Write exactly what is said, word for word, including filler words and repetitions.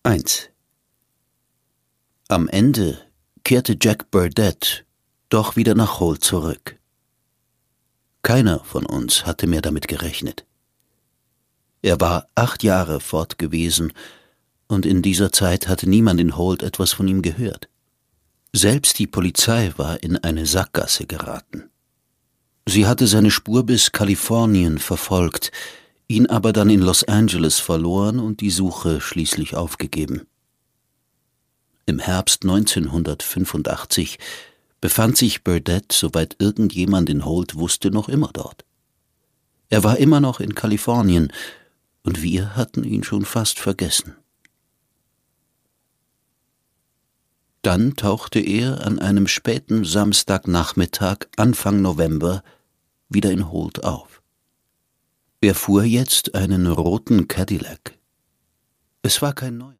eins. Am Ende kehrte Jack Burdett doch wieder nach Holt zurück. Keiner von uns hatte mehr damit gerechnet. Er war acht Jahre fort gewesen, und in dieser Zeit hatte niemand in Holt etwas von ihm gehört. Selbst die Polizei war in eine Sackgasse geraten. Sie hatte seine Spur bis Kalifornien verfolgt, ihn aber dann in Los Angeles verloren und die Suche schließlich aufgegeben. Im Herbst neunzehnhundertfünfundachtzig befand sich Burdett, soweit irgendjemand in Holt wusste, noch immer dort. Er war immer noch in Kalifornien, und wir hatten ihn schon fast vergessen. Dann tauchte er an einem späten Samstagnachmittag Anfang November wieder in Holt auf. Er fuhr jetzt einen roten Cadillac. Es war kein neuer.